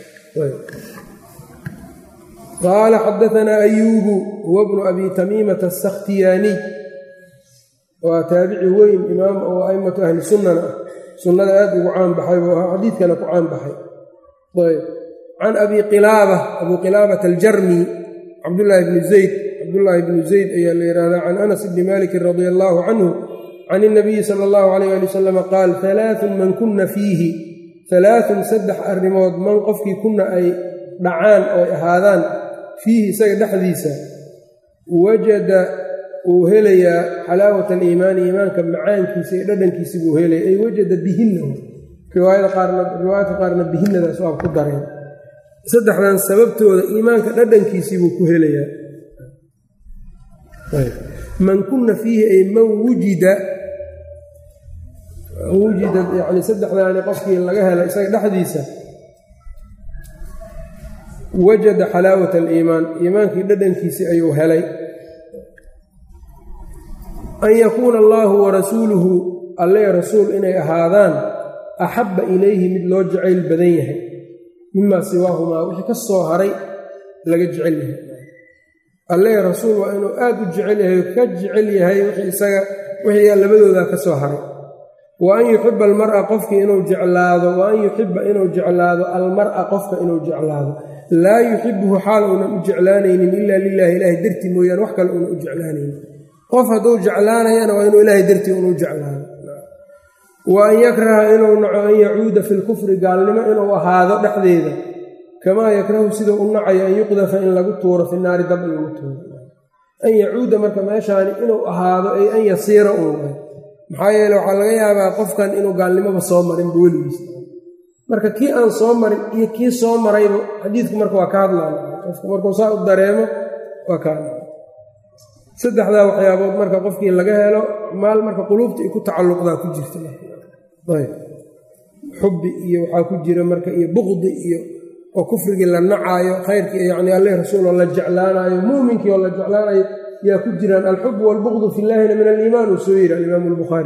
qaala xadaanaa ayuubu huwa bnu abi tamiimata asakhtiyaaniy, waa taabici weyn imaam oo a'immatu ahli sunnana ah, sunnada aad ugu caan baxay buu ahaa, xadiidkana ku caan baxay. ayb can abi qilaabata aljarmi cabdullaahi bnu zayd ayaa la yidhahdaa, can anas bni maalikin radia allaahu canhu can inabiyi sala allahu calayh ali wasalam qaal 3 man kunna fiihi 3 arrimood man qofkii kunna ay dhacaan oo ay ahaadaan fiihi isaga dhexdiisa wajada uu helayaa xalaawata aliimaani, iimaanka macaankiisa iyo dhadhankiisi buu helaya, ay wajada bihinnahu. riwaayadka qaarna bihinnadaas waa ku dareen. 3dan sababtooda iimaanka dhadhankiisii buu ku helayaa. man kunna fiihi ay man wujida yani 3daani qofkii laga hela isaga dhexdiisa wajada xalaawata aliimaan, iimaankii dhadhankiisii ayuu helay. an yakuuna allaahu warasuuluhu, alle rasuul inay ahaadaan axabba ilayhi mid loo jacayl badan yahay, mimaa siwaahumaa wixii ka soo haray laga jecel yahay. alle rasuul waa inuu aad u jecel yahay, ka jecel yahay wixii labadooda ka soo haray. wa an yuxiba almar'a qofkii inuu jeclaado, wa an yuxiba inuu jeclaado almar'a qofka inuu jeclaado, laa yuxibuhu xaal uunan u jeclaanaynin ilaa lilaahi ilaahay dartii mooyaane wax kale uunan u jeclaanaynin. qof hadduu jeclaanayana waa inuu ilaahay dartii unu jeclaado. wa an yakraha inuu naco an yacuuda fi lkufri, gaalnimo inuu ahaado dhexdeeda, kamaa yakrahu siduu u nacayo an yuqdafa in lagu tuuro fi naari, dab in lagu tuuro. an yacuuda marka meeshaani inuu ahaado ay an yasiira uu maxaa yeele waxaa laga yaabaa qofkan inuu gaalnimoba soo marinba weligiis. marka kii aan soo marin iyo kii soo marayba xadiidku marka waa ka hadlaan. qofku markuu saa u dareemo waa ka hadlaan. 3daa waxyaabood marka qofkii laga helo maal marka quluubta ay ku tacalluqdaa ku jirta. xubbi iyo waxaa ku jira marka iyo buqdi iyo oo kufrigii la nacaayo, khayrkii yacni alleh rasuuloo la jeclaanaayo, muuminkii oo la jeclaanayo yaa ku jiraan. alxubu waalbuqdu fi llaahina min aliimaan uu soo yidhi alimaamu albukhaari.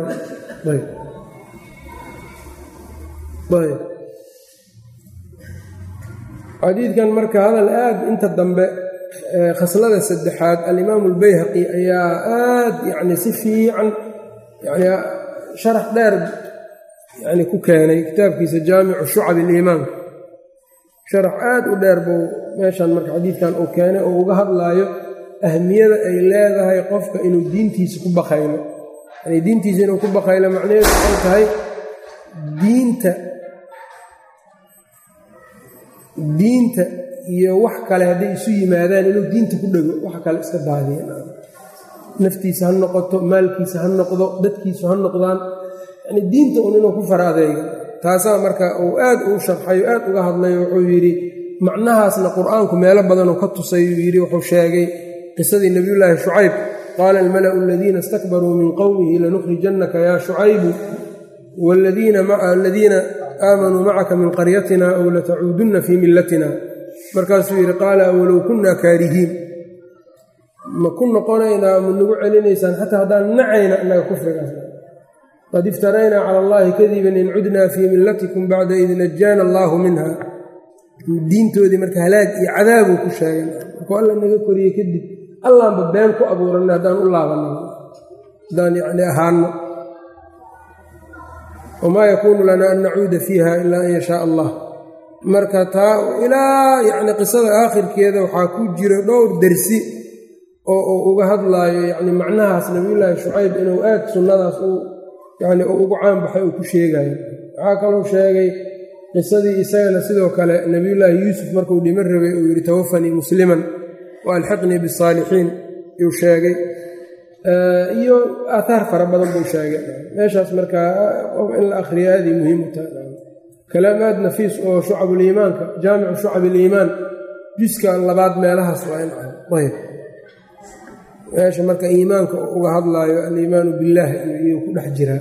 xadiidkan marka hadal aad inta dambe khaslada saddexaad alimaamu albayhaqi ayaa aad yacni si fiican yacni sharax dheer yacni ku keenay kitaabkiisa jaamicu shucab iliimaanka sharax aad u dheer buu meeshan marka xadiidkan uu keenay oo uga hadlaayo ahmiyada ay leedahay qofka inuu diintiisa ku bakaylo yani diintiisa inuu ku bakaylo macnaheedu waxay tahay diinta iyo wax kale hadday isu yimaadaan inuu diinta ku dhego wax kale iska daadiya naftiisa ha noqoto maalkiisa ha noqdo dadkiisu ha noqdaan yani diinta un inuu ku fara adeega taasaa marka uu aad uu sharxay oo aad uga hadlay wuxuu yidhi macnahaasna qur-aanku meelo badanuu ka tusay uu yidhi wuxuu sheegay qisadii nebiyullaahi shucayb qaala almala'u aladiina istakbaruu min qowmihi lanukhrijannaka yaa shucaybu waaladiina aamanuu macaka min qaryatina aw latacuudunna fii millatina markaasuu yidhi qaala awalow kunna kaarihiin ma ku noqonaynaa ma nagu celinaysaan xataa haddaan nacayna innaga kufrigaas qad iftaraynaa cala allaahi kadiban in cudnaa fii millatikum bacda id najaana allaahu minha diintoodii marka halaag iyo cadaabuu ku sheegay markuu alla naga koriyey kadib allaanba been ku abuuranna haddaan u laabanno haddaan yacni ahaano wamaa yakuunu lanaa an nacuuda fiiha ilaa an yashaa allah marka taa ilaa yacni qisada aakhirkeeda waxaa ku jira dhowr dersi oo uu uga hadlaayo yacni macnahaas nebiyullaahi shucayb inuu aad sunnadaas yacni uu ugu caan baxay uu ku sheegayo waxaa kaloo sheegay qisadii isagana sidoo kale nebiyullaahi yuusuf markuu dhimo rabay uu yidhi tawafanii musliman wa alxiqnii bisaalixiin yuu sheegay iyo aathaar fara badan buu sheegay meeshaas markaa in la akhriyo aadii muhiim u tahay kalaam aad nafiis oo shucabuliimaanka jaamicu shucabiliimaan juska labaad meelahaas waa in ayb meesha marka iimaanka uga hadlaayo aliimaanu billaah iyuu ku dhex jiraa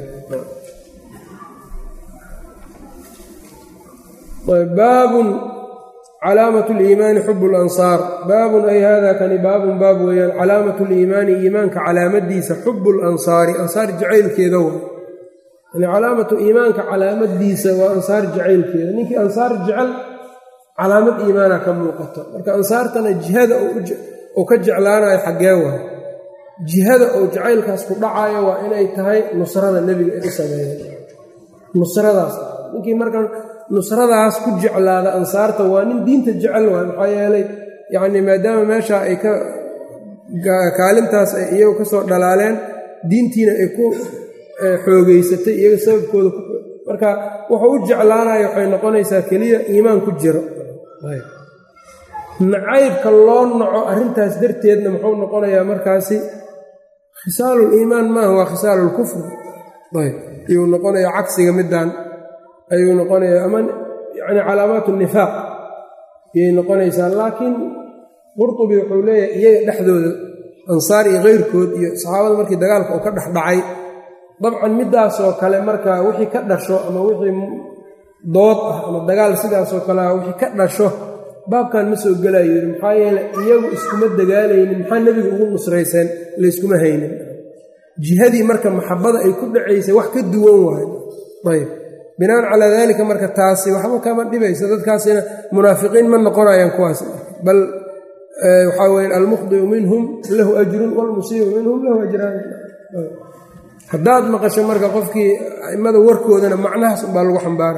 baabun calaamat liimaani xubu lansaar baabun ay hada kani baabun baab weeyaan calaamat liimaani iimaanka calaamadiisa xubu lansaari ansaar jacaylkeeda wa yani calaamatu iimaanka calaamadiisa waa ansaar jacaylkeeda ninkii ansaar jecel calaamad iimaana ka muuqato marka ansaartana jihada uu ka jeclaanayo xaggee waay jihada uu jacaylkaas ku dhacayo waa inay tahay nusrada nebiga ay u sameeyeen nusradaas ninkii markan nusradaas ku jeclaada ansaarta waa nin diinta jecel waay maxaa yeelay yacni maadaama meesha ay ka kaalintaas ay iyagu ka soo dhalaaleen diintiina ay ku xoogeysatay iyaga sababkooda marka wuxuu u jeclaanayo waxay noqonaysaa keliya iimaan ku jiro nacaybka loo naco arrintaas darteedna muxuu noqonayaa markaasi khisaalul iimaan maaha waa khisaalul kufr ayuu noqonayaa cagsiga middan ayuu noqonayaa ama yani calaamaat nifaaq ayay noqonaysaa laakiin qurtubi wuxuu leeyahay iyaga dhexdooda ansaar iyo keyrkood iyo saxaabada markii dagaalka uu ka dhex dhacay dabcan middaasoo kale marka wixii ka dhasho ama wixii dood ah ama dagaal sidaasoo kale ah wixii ka dhasho baabkan ma soo gelayo yidhi maxaa yeele iyagu iskuma dagaalaynin maxaa nebiga ugu nusrayseen layskuma haynin jihadii marka maxabada ay ku dhacaysay wax ka duwan waayo ayb binaan calaa daalika marka taasi waxba kama dhibayso dadkaasina munaafiqiin ma noqonayaan kuwaas bal waxaa weye almukhdiu minhum lahu ajrun walmusiibu minhum lahu ajraan haddaad maqasho marka qofkii a'immada warkoodana macnahaas unbaa lagu xambaara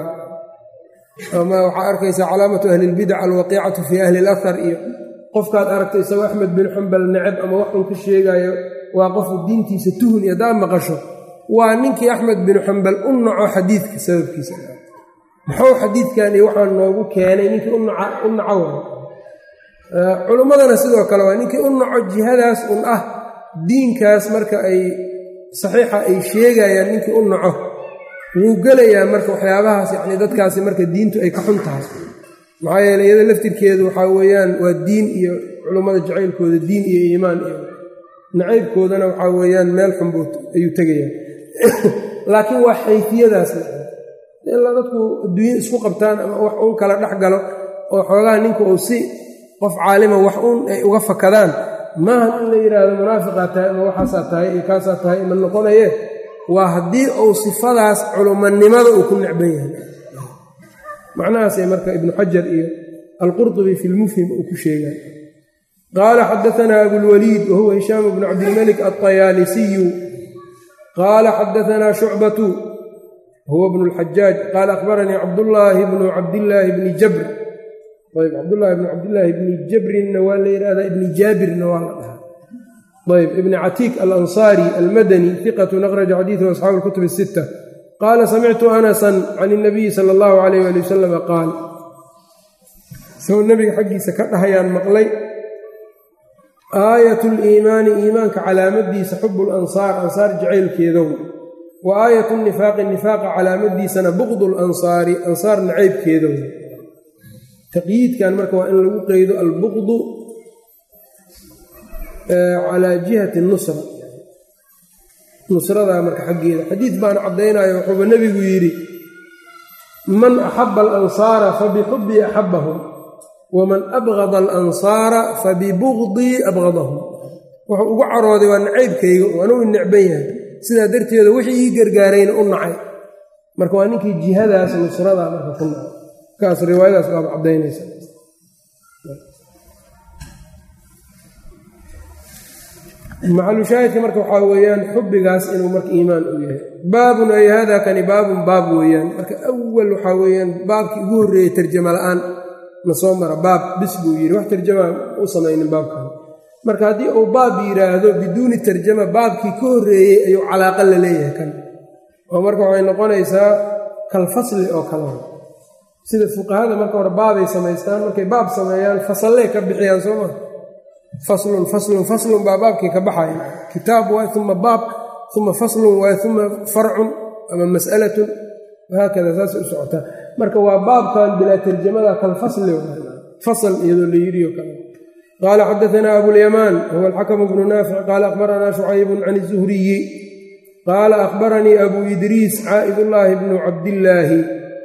ama waxaa arkaysaa calaamatu ahli lbidac alwaqiicatu fii ahli alahar iyo qofkaad aragtay isagoo axmed bin xambal necab ama waxun ka sheegayo waa qofku diintiisa tuhun iyo haddaad maqasho waa ninkii axmed binu xambal u naco xadiidka sababkiisa muxuu xadiidkan iyo waxaa noogu keenay ninkii u naco waay culummadana sidoo kale waa ninkii u naco jihadaas un ah diinkaas marka ay saxiixa ay sheegayaan ninkii u naco wuu gelayaa marka waxyaabahaas yacni dadkaasi marka diintu ay ka xun tahay maxaa yeele iyada laftirkeedu waxaa weeyaan waa diin iyo culummada jacaylkooda diin iyo iimaan iyo nacaybkoodana waxaa weeyaan meel xunbuut ayuu tegayaa laakiin waa xayfiyadaas ilaa dadku adduunya isku qabtaan ama wax uun kala dhex galo oo xoogaha ninku uu si qof caalima wax uun ay uga fakadaan maahan in la yidhaahdo munaafiqaa tahay ama waxaasaa tahay iyo kaasaa tahay ma noqonaye waa haddii uu sifadaas culumanimada uu ku necban yahay macnahaasay marka ibnu xajar iyo alqurtubi fi lmufhim uu ku sheegaan qaala xadaanaa abulwaliid wahuwa hishaam bnu cabdilmalik alطayaalisiyu qaala xadaanaa shucbatu huwa bnu اlxajaaj qaala akhbaranii cabdullaahi bnu cabdillaahi bni jabr ayb cabdullaahi bnu cabdillaahi bni jabrinna waa la yidhahdaa ibni jaabirna waa la dhahaa ayb ibni catiik alansaari almadani iqatun akhraja xadiidahu asxaabu اlkutub الsitta qaala samictu anasan can الnabiyi sala اllahu alayh ali wasalam qaal isagoo nebiga xaggiisa ka dhahayaan maqlay aayat liimaani iimaanka calaamadiisa xubu lansaar ansaar jacaylkeedow wa aayat nifaaqi nifaaqa calaamadiisana buqdu lansaari ansaar nacaybkeedow taqyiidkan marka waa in lagu qeydo albuqdu calaa jihati nusra nusradaa marka xaggeeda xadiid baana caddaynaya wuxuuba nebigu yidhi man axaba alansaara fabixubbii axabahum waman abgada alansaara fabibugdii abgadahum wuxuu ugu carooday waa nacaybkayga oo anugu necban yahay sidaa darteeda wixii ii gargaarayna u nacay marka waa ninkii jihadaas nusradaa marka ku nacay kaas riwaayadaas baaba caddaynaysa maxalushaahidka marka waxaa weeyaan xubbigaas inuu marka iimaan u yahay baabun ay hada kani baabun baab weeyaan marka awal waxaa weeyaan baabkii ugu horreeyey tarjama la-aan na soo mara baab bis buu yidhi wax tarjama u samaynin baabkan marka haddii uu baab yidhaahdo biduuni tarjama baabkii ka horreeyey ayuu calaaqa la leeyahay kan oo marka waxay noqonaysaa kalfasli oo kale sida fuqahada marka hore baabay samaystaan markay baab sameeyaan fasallee ka bixiyaan soo maa faslun baa baabkii ka baxaya kitaab waay uma baab uma faslun waay uma farcun ama mas'alatun wahaakada saas u socotaa marka waa baabkan bilaa tarjamada kalfasli fasl iyadoo la yidhi o kale qaala xadaanaa abulyamaan huwa alxakamu bnu naafic qaala akhbaranaa shucaybun can izuhriyi qaala akhbaranii abu idriis caa'idullaahi bnu cabdillaahi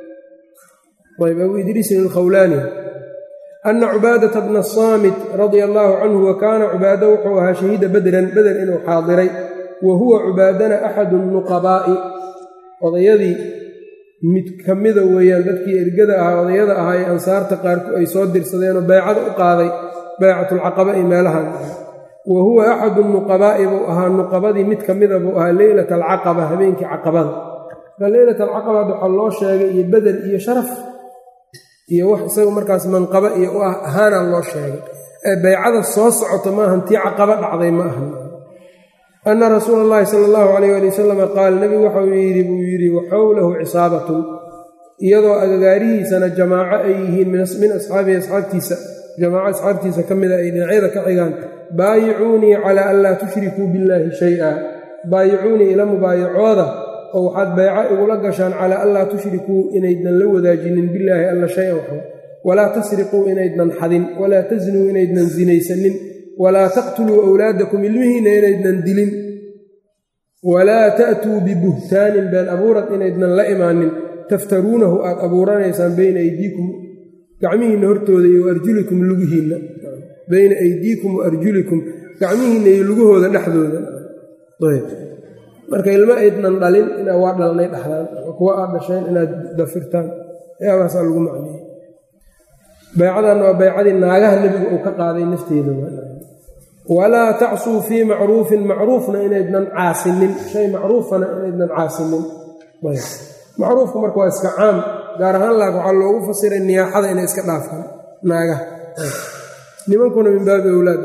ayb abu idriisin alkhawlaani ana cubaadata bna asaamit radia allaahu canhu wa kaana cubaado wuxuu ahaa shahiida badran beder inuu xaadiray wa huwa cubaadana axadu nuqabaa'i odayadii mid ka mida weeyaan dadkii ergada ahaa odayada ahaa ee ansaarta qaarku ay soo dirsadeenoo baycada u qaaday baycatulcaqaba iyo meelahan wa huwa axadu nuqabaa'i buu ahaa nuqabadii mid ka mida buu ahaa leylata alcaqaba habeenkii caqabada marka leylata alcaqaba hadda waxaa loo sheegay iyo bedel iyo sharaf iyo wax isagu markaas manqaba iyo u ah ahaanaa loo sheegay ee baycada soo socota maahan tii caqaba dhacday ma ahan anna rasuula allahi sala allahu calayh ali wasalam qaal nebigu waxau yidhi buu yidhi waxowlahu cisaabatun iyadoo agagaarihiisana jamaaco ay yihiin min asxaabihi asxaabtiisa jamaaco asxaabtiisa ka mida ay dhinacyada ka xigaan baayicuunii calaa an laa tushrikuu billaahi shay-a baayicuunii ila mubaayacooda oo waxaad bayco igula gashaan calaa an laa tushrikuu inaydnan la wadaajinin billaahi alla shay-an waxba walaa tasriquu inaydnan xadin walaa tasnuu inaydnan sinaysanin walaa taqtuluu awlaadakum ilmihiinna inaydnan dilin walaa ta'tuu bibuhtaanin been abuurad inaydnan la imaanin taftaruunahu aad abuuranaysaan bayna aydiikum gacmihiinna hortooda iyo arjulikum lugihiinna bayna aydiikum wa arjulikum gacmihiinna iyo lugahooda dhexdooda marka ilmo aydnan dhalin inaa waa dhalnay dhaxdaan kuwa aad dhasheen inaad dafirtaan yaabaasaa lagu macneeyey baycadanna waa baycadii naagaha nebiga uu ka qaaday nafteeda walaa tacsuu fii macruufin macruufna inaydnan caasinin shay macruufana inaydnan caasinin macruufku marka waa iska caam gaar ahaan laak waxaa loogu fasiray niyaaxada inay iska dhaafaan naagaha nimankuna min baabi awlaada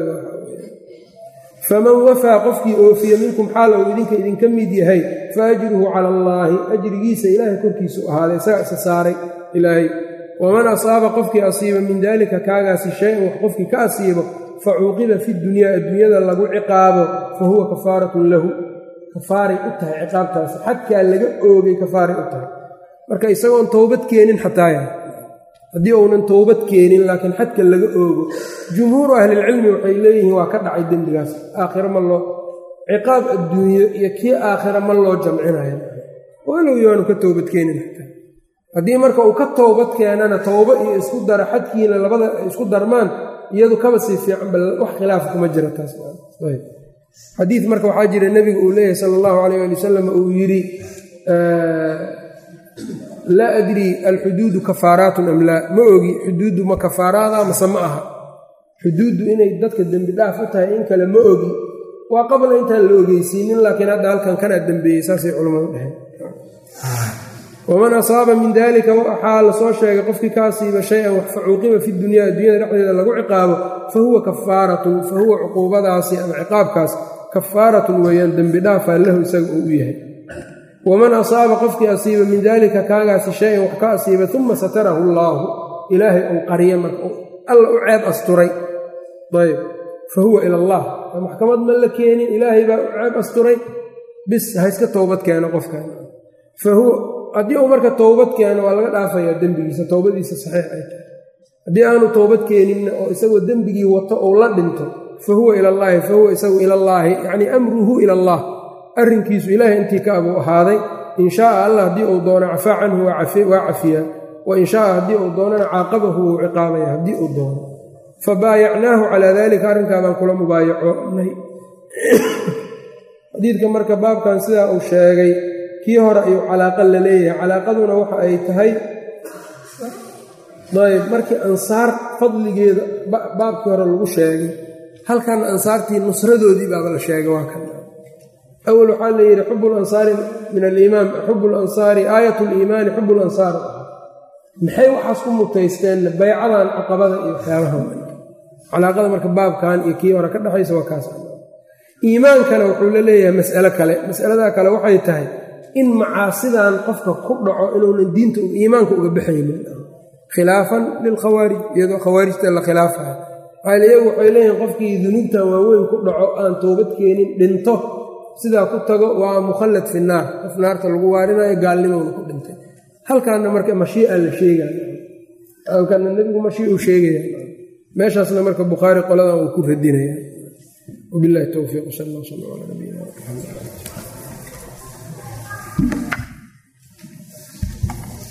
faman wafaa qofkii oofiye minkum xaal ou idinka mid yahay fa ajruhu cala allaahi ajrigiisa ilaahay korkiisu ahaaday isaga isa saaray ilaahay waman asaaba qofkii asiiba min daalika kaagaasi shay-an wax qofkii ka asiibo fa cuuqiba fi dunyaa adduunyada lagu ciqaabo fa huwa kafaaratun lahu kafaaray u tahay ciqaabtaasi xadkaa laga oogay kafaaray u tahay marka isagoon towbad keenin xataaya haddii uunan towbad keenin laakiin xadka laga oogo jumhuuru ahlilcilmi waxay leeyihiin waa ka dhacay dembigaas aakhiro ma loo ciqaab adduunyo iyo kii aakhira ma loo jamcinayo walow yaanu ka towbad keenin xataa haddii marka uu ka towbad keenana towbo iyo isku dara xadkiina labada isku darmaan iyadu kaba sii fiican bal wax khilaaf kuma jira taas xadiid marka waxaa jira nebigu uu leeyahay sala allahu calayh ali wasalam uu yidhi laa adrii alxuduudu kafaaraatun am laa ma ogi xuduuddu ma kafaaraada mase ma aha xuduuddu inay dadka dembi dhaaf u tahay in kale ma ogi waa qabla intaan la ogeysiinin laakiin hadda halkan kanaa dembeeyey saasay culammadu dhaheen waman asaaba min dalika waxaa la soo sheegay qofkii ka asiiba shay-an wax facuuqiba fi dunyaa adduunyada dhexdeeda lagu ciqaabo fa huwa kafaaratun fa huwa cuquubadaasi ama ciqaabkaas kafaaratun weeyaan dembi dhaafaa lahu isaga uu u yahay waman asaaba qofkii asiiba min daalika kaagaasi shay-an wax ka asiiba uma satarahu allaahu ilaahay uu qariya marka alla u ceeb asturay ayb fa huwa ila allah maxkamad ma la keenin ilaahay baa u ceeb asturay bis ha iska towbad keeno qofkan haddii uu marka towbad keeno waa laga dhaafayaa dembigiisa towbadiisa saxiix ay tahay haddii aanu towbad keeninna oo isagoo dembigii wato ou la dhinto fa huwa ilallaahi fa huwa isagu ilallaahi yacnii amruhu ila allah arrinkiisu ilaahay intii ka abuu ahaaday in shaaa allah haddii uu doono cafaa canhu waa cafiyaa wa in shaaa haddii uu doonana caaqabahu wuu ciqaabaya haddii uu doono fa baayacnaahu calaa daalika arrinkaa baan kula mubaayacoonay xadiidka marka baabkan sidaa uu sheegay kii hore ayuu calaaqa la leeyahay calaaqaduna waxa ay tahay ayb markii ansaar fadligeeda baabkii hore lagu sheegay halkan ansaartii nusradoodii baaba la sheegay waa kan awal waxaa la yidhi xubu lansaari min aliimaan xubu lansaari aayat liimaani xubu lansaar maxay waxaas ku mutaysteen baycadan caqabada iyo waxyaabaha calaaqada marka baabkan iyo kii hore ka dhexaysa waa kaas iimaankana wuxuu la leeyahay mas'alo kale mas'aladaa kale waxay tahay in macaasidan qofka ku dhaco inuunan diinta iimaanka uga baxaynin khilaafan lilkhawaarij iyadoo khawaarijta la khilaafayo maxaa iyagu waxay leeyihin qofkii dunuubtan waaweyn ku dhaco aan toobad keenin dhinto sidaa ku tago waa mukhallad fi naar qof naarta lagu waarinayo gaalnimowna ku dhintay halkaana marka mashii'a la sheegaya halkaana nebigu mashii'u sheegaya meeshaasna marka bukhaari qoladan uu ku radinaya wabillahi towfiiq sal allah sala ala nabiyina muxamed